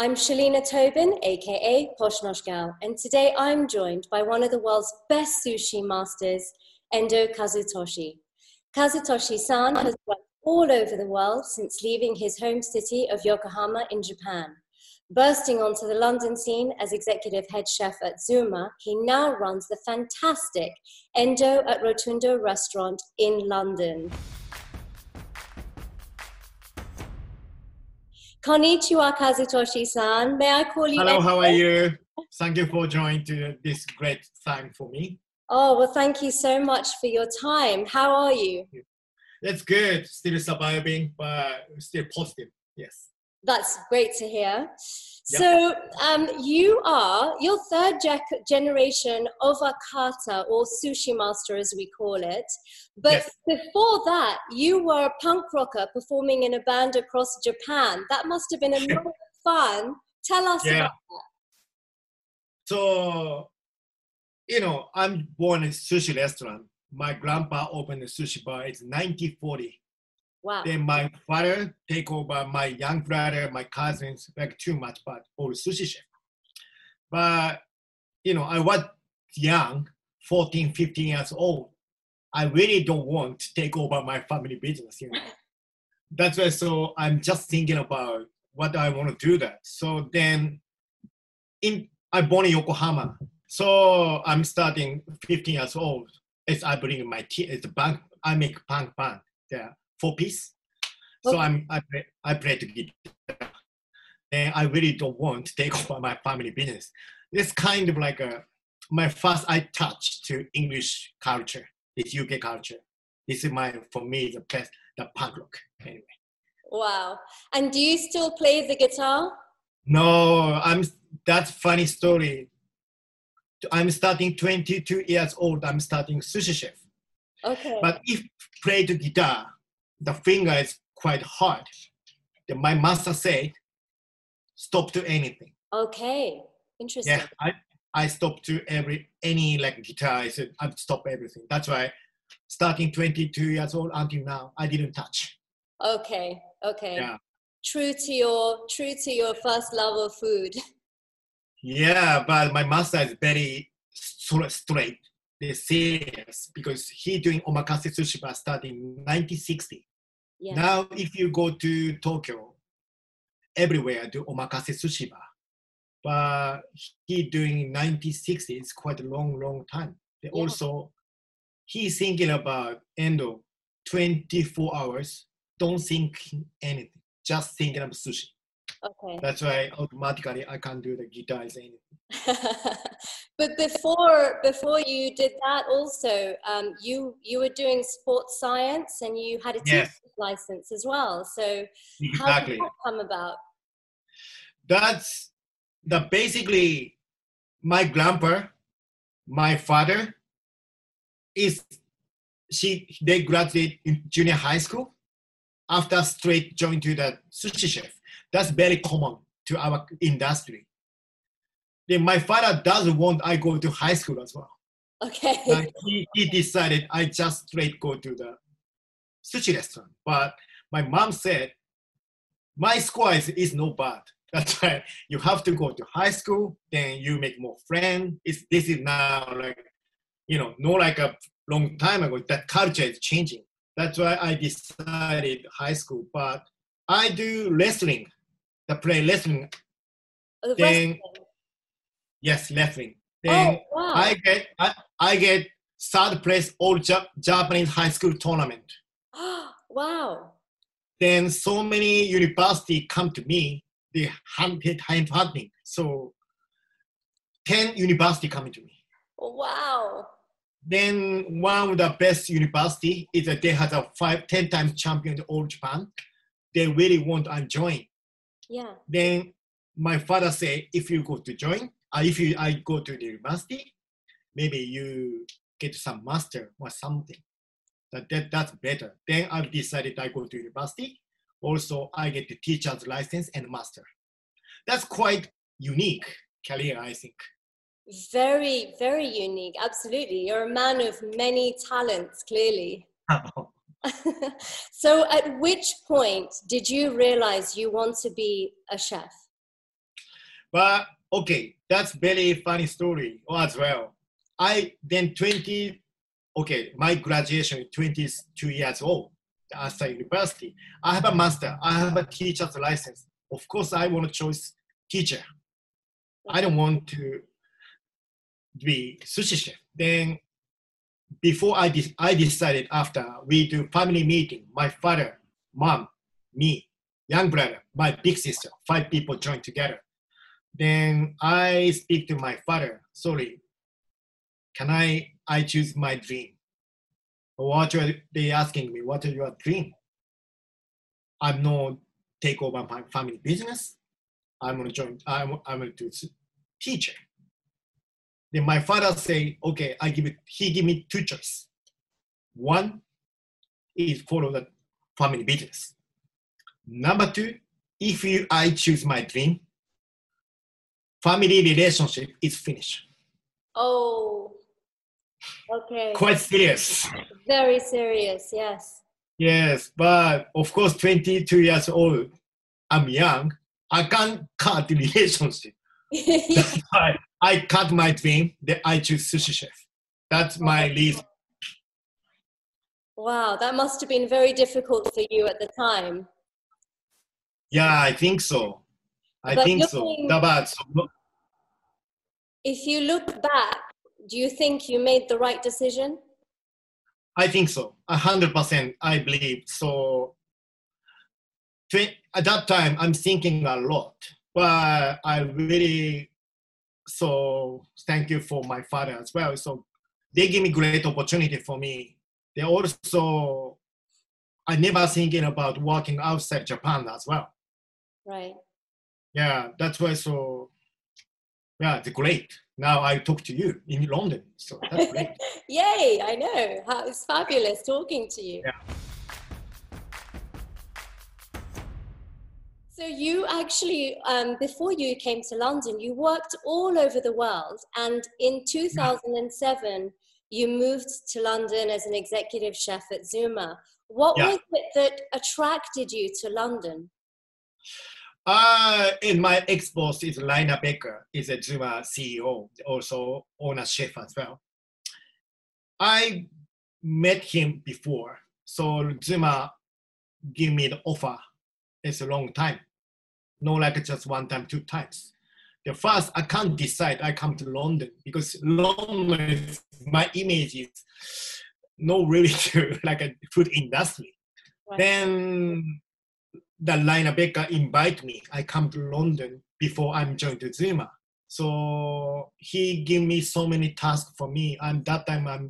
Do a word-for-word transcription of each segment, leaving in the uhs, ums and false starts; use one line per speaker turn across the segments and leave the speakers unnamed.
I'm Shalina Tobin, aka Poshnosh Gal, and today I'm joined by one of the world's best sushi masters, Endo Kazutoshi. Kazutoshi-san has worked all over the world since leaving his home city of Yokohama in Japan. Bursting onto the London scene as executive head chef at Zuma, he now runs the fantastic Endo at Rotundo restaurant in London. Konnichiwa, Kazutoshi-san. May I call you
Hello,
Endo?
how are you? Thank you for joining to this great time for me.
Oh, well, thank you so much for your time. How are you?
That's good. Still surviving, but still positive. Yes.
That's great to hear.
Yep.
So um, you are, your third ge- generation Ovakata, or sushi master as we call it. But
Yes.
before that, you were a punk rocker performing in a band across Japan. That must have been a lot of fun. Tell us
Yeah.
about that.
So, you know, I'm born in a sushi restaurant. My grandpa opened a sushi bar. It's nineteen forty.
Wow.
Then my father take over my young brother, my cousins, like too much, but all sushi chef. But, you know, I was young, fourteen, fifteen years old. I really don't want to take over my family business, you know. That's why, so I'm just thinking about what I want to do that. So then, in I born in Yokohama. So I'm starting fifteen years old. It's I bring my tea, it's a bank, I make punk band there, four piece. So
Okay.
I'm, I play, I play to guitar. And I really don't want to take over my family business. It's kind of like a, my first I touch to English culture, it's U K culture. This is my, for me, the best, the punk rock, anyway.
Wow. And do you still play the guitar?
No, I'm, that's funny story. I'm starting twenty-two years old, I'm starting sushi chef.
Okay.
But if play the guitar, the finger is quite hard. Then my master said, stop to anything.
Okay. Interesting.
Yeah, I, I stopped to every, any like guitar, I said, I've stopped everything. That's why starting twenty-two years old until now, I didn't touch.
Okay. Okay.
Yeah.
True to your, true to your first love of food.
Yeah, but my master is very st- straight, they're serious, because he doing omakase sushi bar starting in nineteen sixty.
Yeah.
Now, if you go to Tokyo, everywhere do omakase sushi bar. But he doing nineteen sixty, it's quite a long, long time. They
Yeah.
Also, he's thinking about Endo twenty-four hours, don't think anything, just thinking of sushi.
Okay.
That's why automatically I can't do the guitars anything.
But before before you did that, also um, you you were doing sports science and you had a teacher's
Yes,
license as well. So how did
exactly.
that come about?
That's the basically my grandpa, my father is she they graduate in junior high school after straight join to the sushi chef. That's very common to our industry. Then my father doesn't want I go to high school as well.
Okay.
Like he, he decided I just straight go to the sushi restaurant. But my mom said, my score is, is no bad. That's why you have to go to high school, then you make more friends. It's, this is now like, you know, not like a long time ago, that culture is changing. That's why I decided high school, but I do wrestling, the play wrestling.
The
Then,
wrestling.
yes, wrestling.
Oh,
Then
wow.
I get, I, I get third place all Jap- Japanese high school tournament.
Wow.
Then so many university come to me, they hunted, hunting. So ten university coming to me.
Wow.
Then one of the best university is that they have a five, ten times champion in all Japan. They really want to join.
Yeah.
Then my father say, if you go to join, uh, if you I go to the university, maybe you get some master or something. That, that that's better. Then I've decided I go to university. Also, I get the teacher's license and master. That's quite unique career, I think.
Very, very unique. Absolutely. You're a man of many talents, clearly. So at which point did you realize you want to be a chef?
But okay, that's very funny story as well. I then twenty, okay, my graduation is twenty-two years old after university. I have a master. I have a teacher's license. Of course, I want to choose teacher. I don't want to be sushi chef. Then before I, de- I decided after we do family meeting, my father, mom, me, young brother, my big sister, five people join together. Then I speak to my father, sorry, can I, I choose my dream? What are they asking me? What are your dream? I'm not take over my family business. I'm gonna join, I'm, I'm gonna do teacher. Then my father say, okay, I give it, he give me two choices. One is follow the family business. Number two, if you, I choose my dream, family relationship is finished.
Oh, okay.
Quite serious.
Very serious, yes.
Yes, but of course, twenty-two years old, I'm young. I can't cut the relationship. That's why I cut my dream. That I choose sushi chef. That's my reason.
Wow, that must have been very difficult for you at the time.
Yeah, I think so. I
But
think
looking,
so. But so.
If you look back, do you think you made the right decision?
I think so. A hundred percent. I believe so. At that time, I'm thinking a lot, but I really so thank you for my father as well. So they give me great opportunity for me. They also, I never thinking about working outside Japan as well.
Right.
Yeah, that's why. So yeah, it's great. Now I talk to you in London, so that's great.
Yay! I know. It's fabulous talking to you.
Yeah.
So you actually, um, before you came to London, you worked all over the world, and in two thousand seven, you moved to London as an executive chef at Zuma. What
Yeah.
was it that attracted you to London?
Uh, and my ex-boss is Rainer Becker, is a Zuma C E O, also owner chef as well. I met him before, so Zuma gave me the offer. It's a long time, not like just one time, two times. The first, I can't decide. I come to London because London, my image is not really to like a food industry. Right. Then the Rainer Becker invite me. I come to London before I'm joined to Zuma. So he gave me so many tasks for me. And that time I'm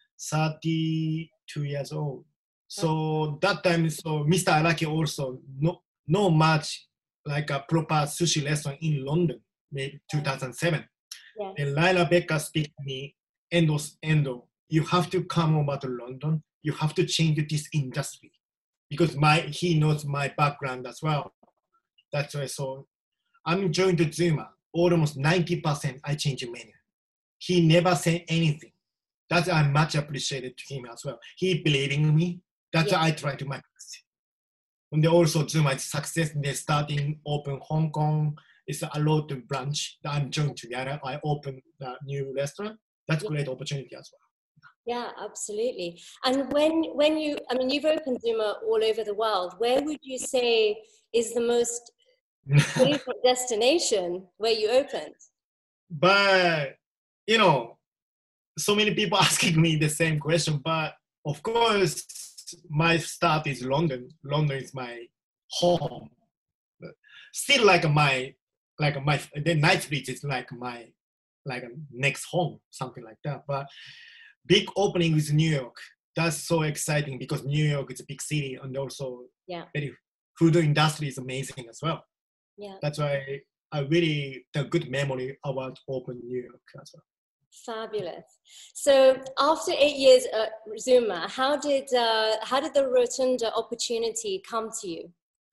thirty-two years old. So that time, so Mister Araki also no no much like a proper sushi restaurant in London, maybe two thousand seven. Yes. And Rainer Becker speak to me, Endo, Endo, you have to come over to London. You have to change this industry. Because my he knows my background as well. That's why so I'm joined to Zuma. Almost ninety percent I change the menu. He never said anything. That's I much appreciated to him as well. He believing in me. That's yeah. why I try to make it. And they also Zuma is success. They're starting open Hong Kong. It's a lot of branch that I'm joined together. I open a new restaurant. That's yeah. great opportunity as well.
Yeah, absolutely. And when when you, I mean, you've opened Zuma all over the world. Where would you say is the most favorite destination where you opened?
But, you know, so many people asking me the same question. But of course, my start is London. London is my home. Still like my, like my, the Knightsbridge is like my, like a next home, something like that. But big opening with New York. That's so exciting because New York is a big city and also
yeah.
very food industry is amazing as well.
Yeah.
That's why I really the good memory about open New York as well.
Fabulous. So after eight years at Zuma, how did uh, how did the Rotunda opportunity come to you?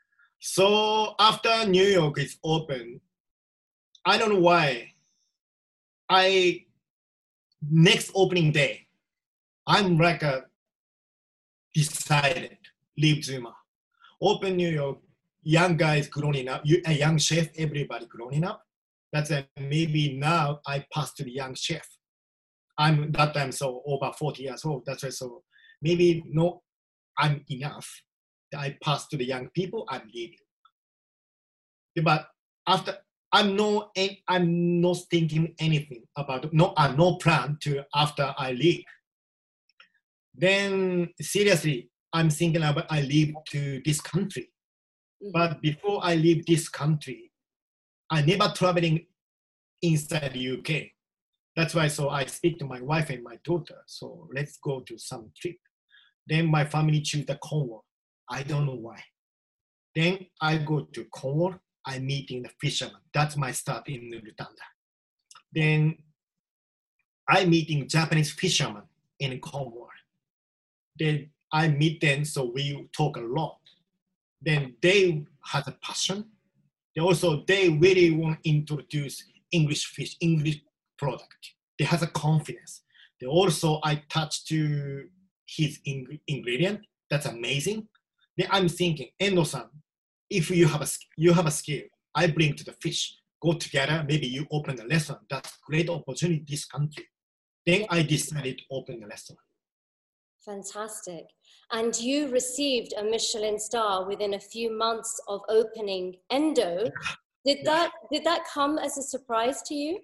So after New York is open, I don't know why. I next opening day. I'm like a decided, leave Zuma. Open New York, young guys growing up, a young chef, everybody growing up. That's uh, maybe now I pass to the young chef. I'm that time so over forty years old. That's why so maybe no, I'm enough. I pass to the young people. I'm leaving. But after I'm no, I'm not thinking anything about no, uh, no plan to after I leave. Then seriously, I'm thinking about I leave to this country. Mm-hmm. But before I leave this country, I never traveling inside the U K. That's why so I speak to my wife and my daughter. So let's go to some trip. Then my family choose the Cornwall. I don't know why. Then I go to Cornwall. I'm meeting the fisherman. That's my start in Rutanda. Then I meeting Japanese fisherman in Cornwall. Then I meet them, so we talk a lot. Then they have a passion. They also they really want to introduce English fish, English product. They have a confidence. They also I touch to his ing- ingredient. That's amazing. Then I'm thinking, Endo-san, if you have a you have a skill, I bring to the fish. Go together. Maybe you open a restaurant. That's great opportunity in this country. Then I decided to open a restaurant.
Fantastic. And you received a Michelin star within a few months of opening Endo. Did that did that come as a surprise to you?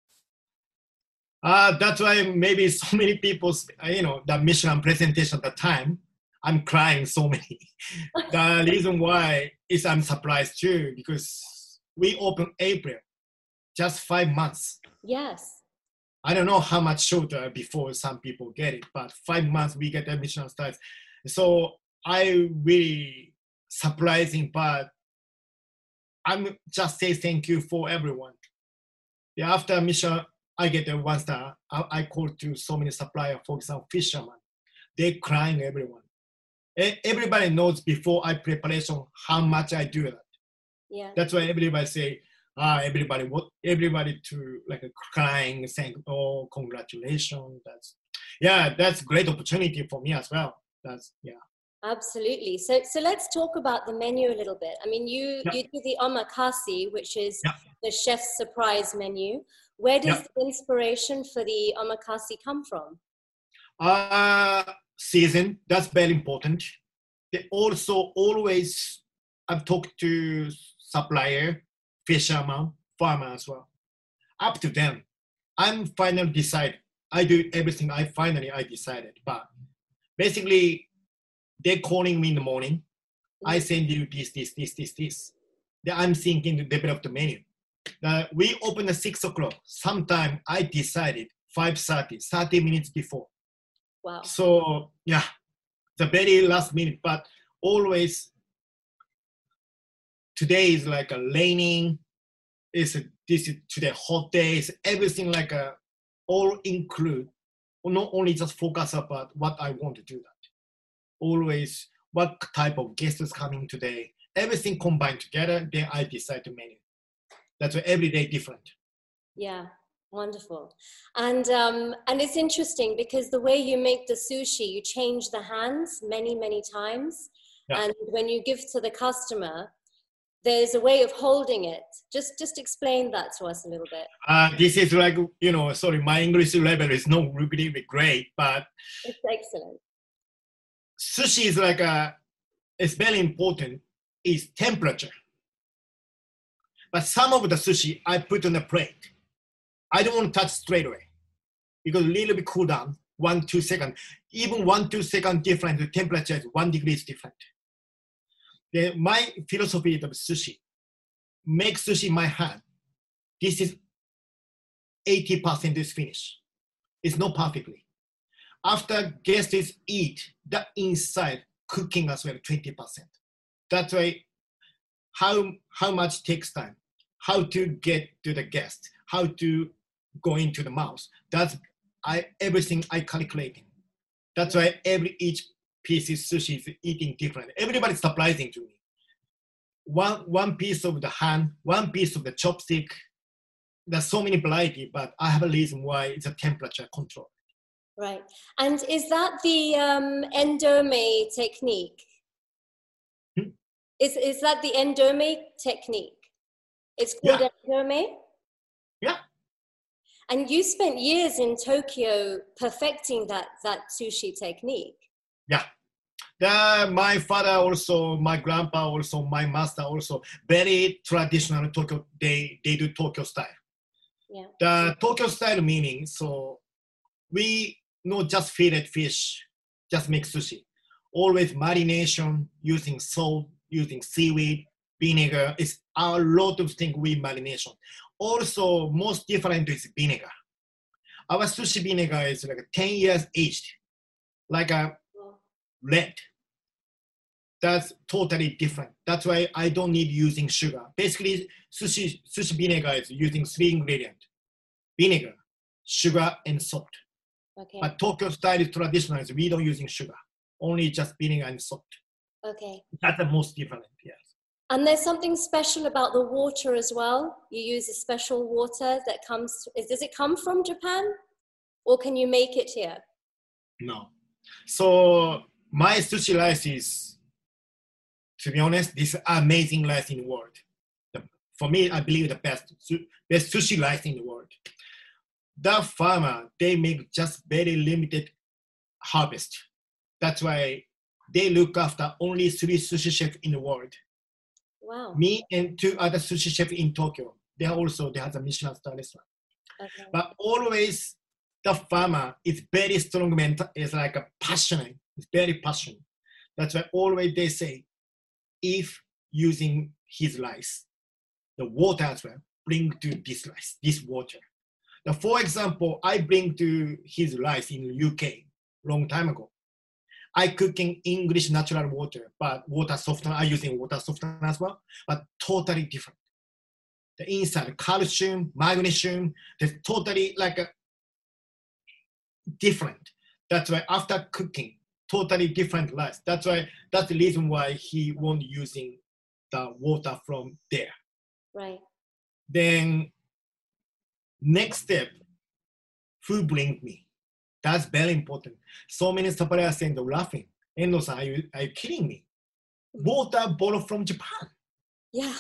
Uh, that's why maybe so many people, you know, the Michelin presentation at the time, I'm crying so many. The reason why is I'm surprised too, because we opened April, just five months.
Yes.
I don't know how much shorter before some people get it, but five months we get the Michelin stars. So I really surprising, but I'm just say thank you for everyone. Yeah, after Michelin, I get a one star. I, I call to so many suppliers, for example, fishermen. They crying everyone. Everybody knows before I preparation how much I do that.
Yeah.
That's why everybody say, ah, everybody, what, everybody to like a crying, saying, oh, congratulations. That's, yeah, that's great opportunity for me as well. That's, yeah.
Absolutely. So, so let's talk about the menu a little bit. I mean, you, yeah. you do the omakase, which is yeah. the chef's surprise menu. Where does yeah. the inspiration for the omakase come from?
Uh, season, that's very important. They also always, I've talked to supplier, fisherman, farmer as well. Up to them. I'm finally decide. I do everything I finally I decided. But basically, they're calling me in the morning. Mm-hmm. I send you this, this, this, this, this. Then I'm thinking to develop the menu. Uh, we open at six o'clock. Sometime I decided five thirty, thirty minutes before.
Wow.
So yeah, the very last minute, but always today is like a raining. Is this is today hot days? Everything like a all include. Not only just focus about what I want to do that. Always what type of guest is coming today. Everything combined together. Then I decide to menu. That's why every day different.
Yeah, wonderful. And um, and it's interesting because the way you make the sushi, you change the hands many, many times. Yeah. And when you give to the customer, there's a way of holding it. Just just explain that to us a little bit.
Uh, this is like, you know, sorry, my English level is not really great, but
it's excellent.
Sushi is like a, it's very important, is temperature. But some of the sushi I put on the plate. I don't want to touch straight away because a little bit cool down, one, two seconds. Even one, two seconds different, the temperature is one degree is different. The, my philosophy of sushi, make sushi in my hand. This is eighty percent is finished. It's not perfectly. After guests eat, the inside cooking as well, twenty percent. That's why how, how much takes time, how to get to the guest, how to go into the mouth. That's I everything I calculating. That's why every each piece of sushi is eating different. Everybody's surprising to me. One one piece of the hand, one piece of the chopstick. There's so many variety, but I have a reason why it's a temperature control.
Right. And is that the um, endome technique? Hmm? Is is that the endome technique? It's called yeah. endome?
Yeah.
And you spent years in Tokyo perfecting that, that sushi technique.
Yeah. The, my father also, my grandpa also, my master also, very traditional Tokyo, they, they do Tokyo style.
Yeah.
The Tokyo style meaning, so we not just fillet fish, just make sushi. Always marination, using salt, using seaweed, vinegar. It's a lot of things with marination. Also, most different is vinegar. Our sushi vinegar is like ten years aged, like a red. That's totally different. That's why I don't need using sugar. Basically, sushi, sushi vinegar is using three ingredients: vinegar, sugar, and salt.
Okay.
But Tokyo style is traditional. Is we don't using sugar, only just vinegar and salt.
Okay.
That's the most different, yes.
And there's something special about the water as well. You use a special water that comes, does it come from Japan? Or can you make it here?
No. So my sushi rice is, to be honest, this amazing rice in the world. The, for me, I believe the best, best sushi rice in the world. The farmer, they make just very limited harvest. That's why they look after only three sushi chefs in the world.
Wow.
Me and two other sushi chefs in Tokyo. They are also, they have a Michelin star restaurant.
Okay.
But always the farmer is very strong mental, is like a passionate, it's very passionate. That's why always they say, if using his rice, the water as well, bring to this rice, this water. Now, for example, I bring to his rice in U K long time ago. I cooking English natural water, but water softener, I using water softener as well, but totally different. The inside, calcium, magnesium, there's totally like a different. That's why after cooking, totally different rice. That's why, that's the reason why he won't using the water from there.
Right.
Then next step, who bring me? That's very important. So many suppliers saying they're laughing. Endo-san, are you, are you kidding me? Water bottle from Japan.
Yeah.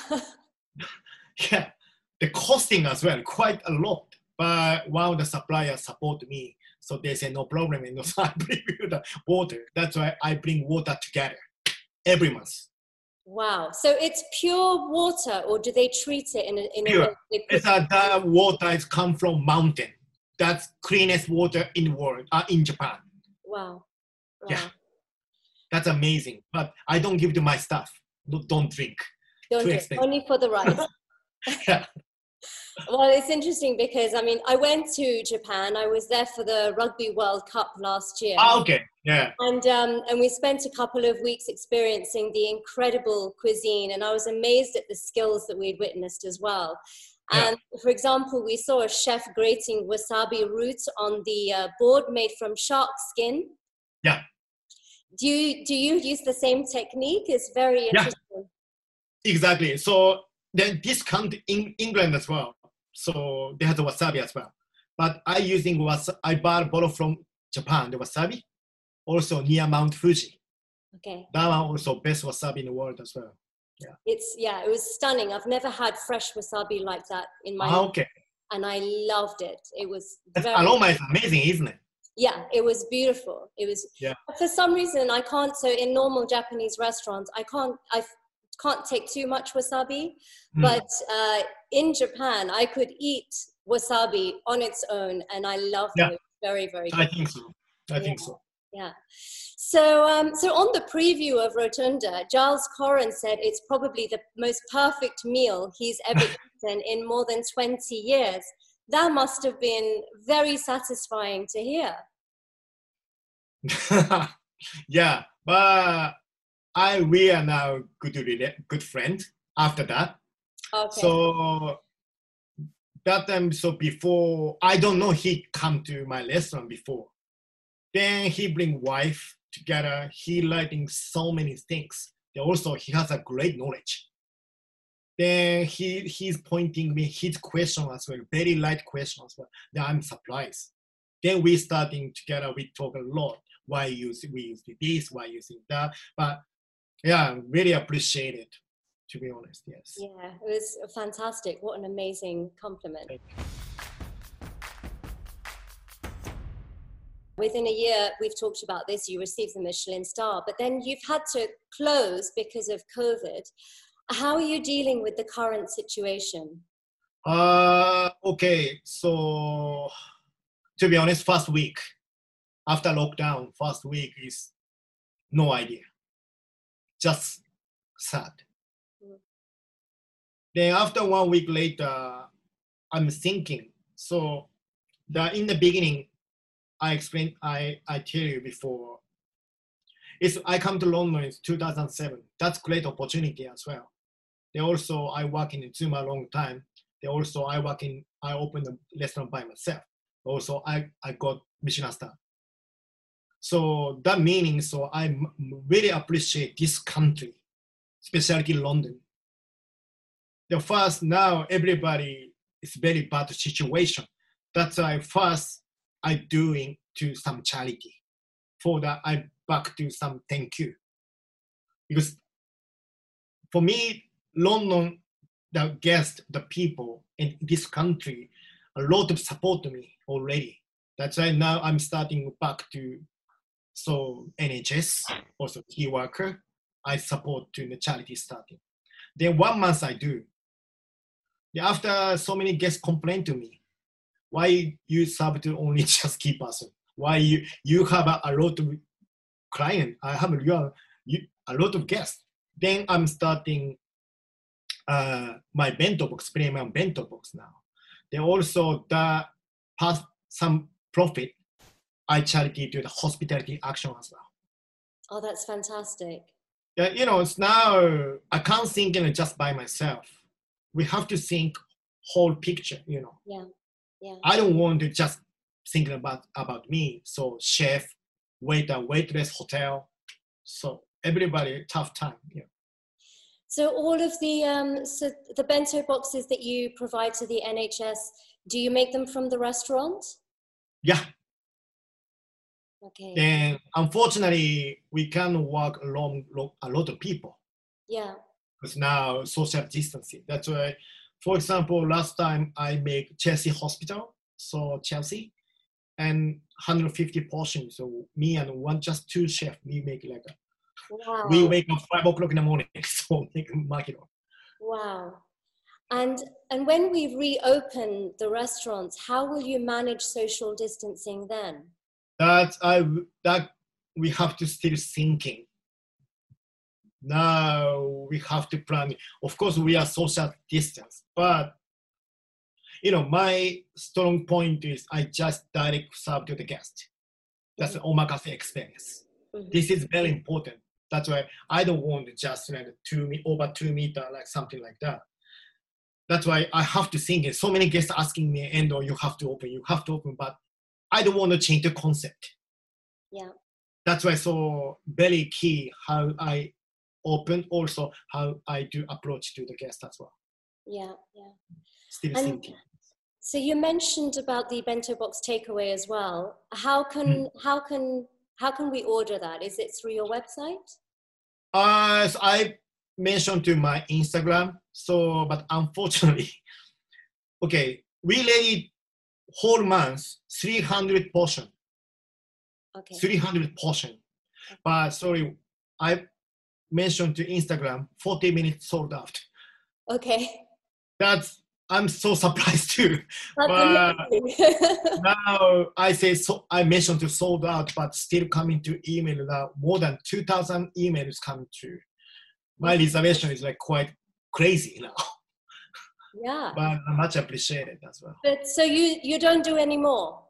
Yeah, the costing as well, quite a lot. But one of the suppliers support me. So they say, no problem, Endo-san, I bring you the water. That's why I bring water together every month.
Wow. So it's pure water, or do they treat it in a, in
Pure.
a way? They put
It's a, the water is come from mountain. That's cleanest water in the world, uh, in Japan.
Wow. Wow.
Yeah, that's amazing. But I don't give to my staff. No, don't drink.
Don't
Too
do it.
expensive.
Only for the rice.
Yeah.
Well, it's interesting because, I mean, I went to Japan. I was there for the Rugby World Cup last year.
Ah, okay, yeah.
And, um, and we spent a couple of weeks experiencing the incredible cuisine, and I was amazed at the skills that we'd witnessed as well. And
Yeah.
for example, we saw a chef grating wasabi roots on the uh, board made from shark skin.
Yeah.
Do you, do you use the same technique? It's very interesting.
Yeah. Exactly. So then this comes in England as well. So they have the wasabi as well. But I using was I bought a bottle from Japan, the wasabi, also near Mount Fuji.
Okay.
That one also best wasabi in the world as well. Yeah.
It's, yeah, it was stunning. I've never had fresh wasabi like that in my
Ah,
life.
okay.
And I loved it. It was
That
very,
aroma is amazing, isn't it?
yeah, it was beautiful. It was,
Yeah.
for some reason I can't, so in normal Japanese restaurants, I can't, I can't take too much wasabi,
Mm.
but uh, in Japan, I could eat wasabi on its own, and I loved
Yeah.
it. Very, very good.
I think so. I think
Yeah.
so.
Yeah. So, um, so on the preview of Rotunda, Giles Corran said it's probably the most perfect meal he's ever eaten in more than twenty years. That must have been very satisfying to hear.
Yeah, but I we are now good rela- good friend after that.
Okay.
So that time, so before I don't know he come to my restaurant before. Then he bring wife together. He learning so many things. Then also he has a great knowledge. Then he he's pointing me his question as well, very light question as well. Then I'm surprised. Then we starting together. We talk a lot. Why use we use this? Why using that? But yeah, really appreciate it. to be honest, yes.
Yeah, it was fantastic. What an amazing compliment.
Thank you.
Within a year, we've talked about this, you received the Michelin star, but then you've had to close because of COVID. How are you dealing with the current situation?
Uh, okay, so to be honest, first week, after lockdown, first week is no idea. Just sad. Mm. Then after one week later, I'm thinking. So the, in the beginning, I explained, I, I tell you before, it's, I come to London in two thousand seven. That's great opportunity as well. Then also I work in Zoom a long time. Then also I work in, I opened a restaurant by myself. Also I, I got Michelin star. So that meaning, so I really appreciate this country, especially London. The first, now everybody is very bad situation. That's why first I doing to some charity. For that, I back to some thank you. Because for me, London, the guests, the people in this country, a lot of support me already. That's why now I'm starting back to, so N H S, also key worker, I support to the charity starting. Then one month I do. Then after so many guests complain to me, why you serve to only just key person? Why you, you have a, a lot of client, I have a, you, a lot of guests. Then I'm starting uh, my bento box, premium bento box now. Then also the past some profit, I charity to the hospitality action as well.
Oh, that's fantastic.
Yeah, you know, it's now I can't think you know, just by myself. We have to think whole picture, you know.
Yeah, yeah.
I don't want to just think about about me. So chef, waiter, waitress, hotel. So everybody tough time. Yeah.
So all of the um, so the bento boxes that you provide to the N H S, do you make them from the restaurant?
Yeah.
Okay.
And unfortunately, we can't work along a lot of people.
Yeah.
Because now social distancing. That's why, for example, last time I make Chelsea Hospital, so Chelsea, and one hundred fifty portions. So me and one, just two chefs, we make like a,
wow.
We wake up five o'clock in the morning, so make a market.
Wow. And and when we reopen the restaurants, how will you manage social distancing then?
That I that we have to still thinking. Now we have to plan. Of course, we are social distance, but you know, my strong point is I just direct serve to the guest. That's mm-hmm. an omakase experience. Mm-hmm. This is very important. That's why I don't want to just like two me over two meter like something like that. That's why I have to think it. So many guests asking me, Endo, you have to open, you have to open, but I don't want to change the concept.
Yeah.
That's why so very key how I open, also how I do approach to the guest as well.
Yeah, yeah.
Still
and
thinking.
So you mentioned about the bento box takeaway as well. How can mm. how can how can we order that? Is it through your website?
Uh, so I mentioned to my Instagram. So, but unfortunately, okay, we ready whole month three hundred portion.
Okay.
three hundred portion. Okay. But sorry, I mentioned to Instagram forty minutes sold out.
Okay.
That's I'm so surprised too. That's but now I say so. I mentioned to sold out, but still coming to email now. More than two thousand emails coming to. My reservation is like quite crazy now.
Yeah.
But I much appreciated as well.
But so you you don't do any more?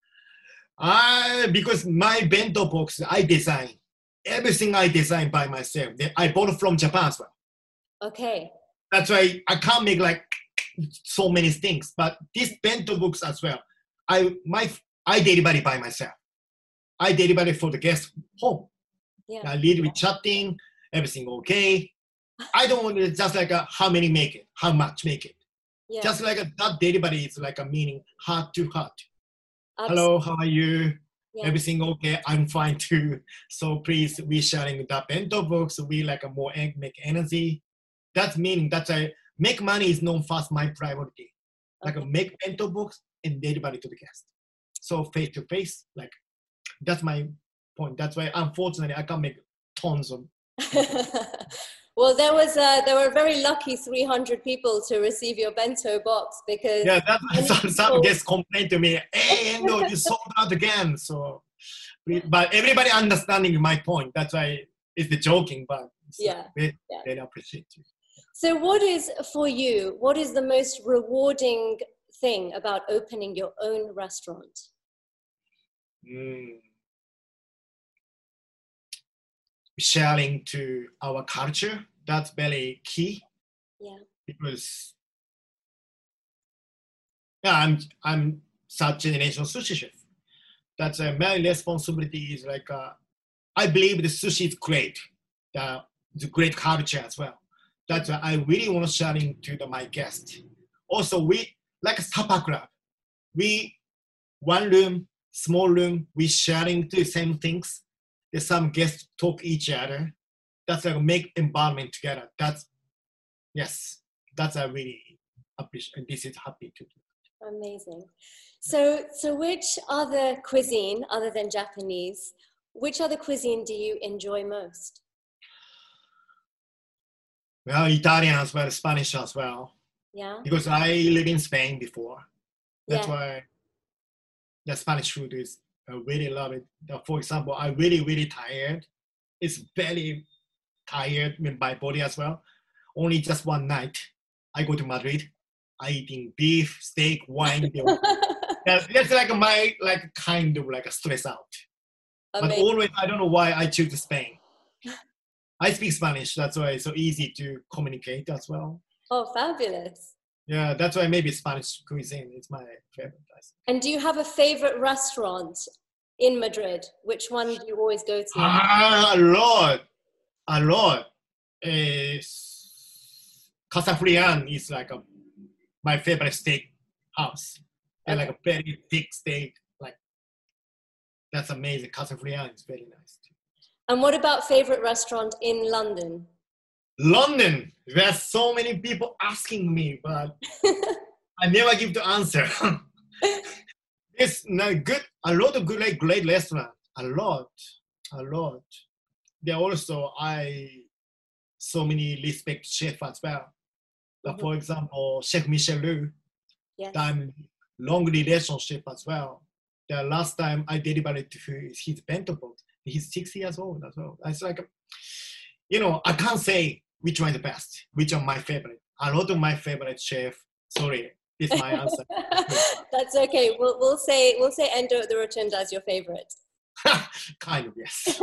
I because my bento box I design everything I design by myself. I bought from Japan as well.
Okay.
That's why I can't make like so many things. But this bento box as well, I my I deliver it by myself. I deliver it for the guest home.
Yeah.
I lead with chatting, everything okay. I don't want to just like a, how many make it, how much make it. Yeah. Just like a, that delivery is like a meaning heart to heart. Absolutely. Hello, how are you? Yeah. Everything okay? I'm fine too. So please, we sharing the bento box. We like a more make energy. That's meaning that I make money is not first my priority. Like
Okay.
make bento box and delivery to the guest. So face to face, like that's my point. That's why unfortunately I can't make tons of.
Well, there was uh, there were very lucky three hundred people to receive your bento box because
Yeah, that's why
many
some, some
people-
guests complain to me, hey, no, you sold out again. So, but everybody understanding my point. That's why it's the joking, but it's
Yeah,
like, they,
yeah.
they appreciate you.
So what is, for you, what is the most rewarding thing about opening your own restaurant?
Mm. Sharing to our culture, that's very key.
Yeah.
Because yeah, I'm I'm third generation sushi chef. That's uh, my responsibility is like uh, I believe the sushi is great. The, the great culture as well. That's why I really want to share it to the, my guests. Also, we like a supper club. We one room, small room, we sharing the same things. There's some guests talk each other. That's like make environment together. That's yes. That's I really appreciate. This is happy to do.
Amazing. So, so which other cuisine, other than Japanese, which other cuisine do you enjoy most?
Well, Italian as well, Spanish as well.
Yeah.
Because I lived in Spain before. That's
Yeah.
why the Spanish food is, I really love it. For example, I really, really tired. It's very tired with my body as well. Only just one night, I go to Madrid. I eating beef, steak, wine. That's, that's like my like kind of like a stress out. But
Amazing.
always, I don't know why I choose Spain. I speak Spanish. That's why it's so easy to communicate as well.
Oh, fabulous.
Yeah, that's why maybe Spanish cuisine is my favorite.
And do you have a favorite restaurant in Madrid? Which one do you always go to?
Ah, a lot, a lot. Is Casa Frian is like a, my favorite steak house. And
Okay.
like a very thick steak, like that's amazing. Casa Frian is very nice too.
And what about favorite restaurant in London?
London, there's so many people asking me, but I never give the answer. It's not good. A lot of good, like great restaurant. A lot, a lot. There also I so many respect chef as well. But
Mhm.
for example, Chef Michel Lou,
Yes.
I'm long relationship as well. The last time I delivered to his bento box, he's six years old as well. It's like, you know, I can't say which one is the best, which one my favorite. A lot of my favorite chef. Sorry, this is my answer.
That's okay. We'll we'll say we'll say Endo at the Rotunda as your favorite.
Kind of, yes.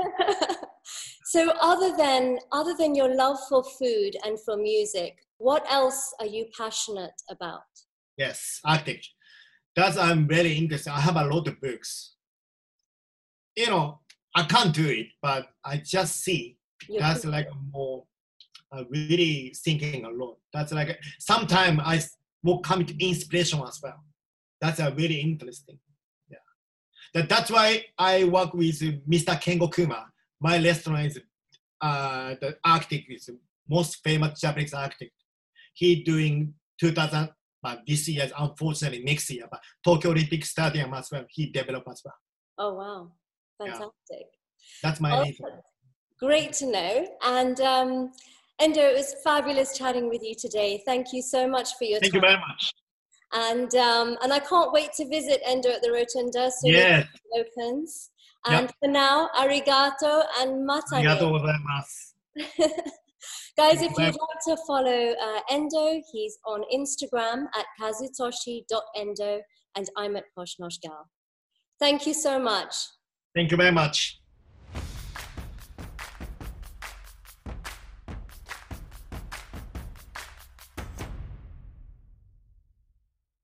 So other than other than your love for food and for music, what else are you passionate about?
Yes, architecture. That's I'm very interested. I have a lot of books. You know, I can't do it, but I just see.
You're
That's like more uh, really thinking a lot. That's like sometimes I will come to inspiration as well. That's a really interesting. Yeah, that, that's why I work with Mister Kengo Kuma. My restaurant is uh, the architect is the most famous Japanese architect. He doing two thousand, but this year, unfortunately next year, but Tokyo Olympic Stadium as well. He developed as well.
Oh wow,
Yeah.
fantastic!
That's my
Oh,
reason.
great to know. And um, Endo, it was fabulous chatting with you today. Thank you so much for your
Thank
time.
you very much.
And um, and I can't wait to visit Endo at the Rotunda as soon
Yes.
as it opens.
Yep.
And for now, arigato and matane.
ありがとうございます。
Guys,
Thank
if
you
you'd like to follow uh, Endo, he's on Instagram at kazutoshi dot endo, and I'm at Poshnoshgal. Thank you so much.
Thank you very much.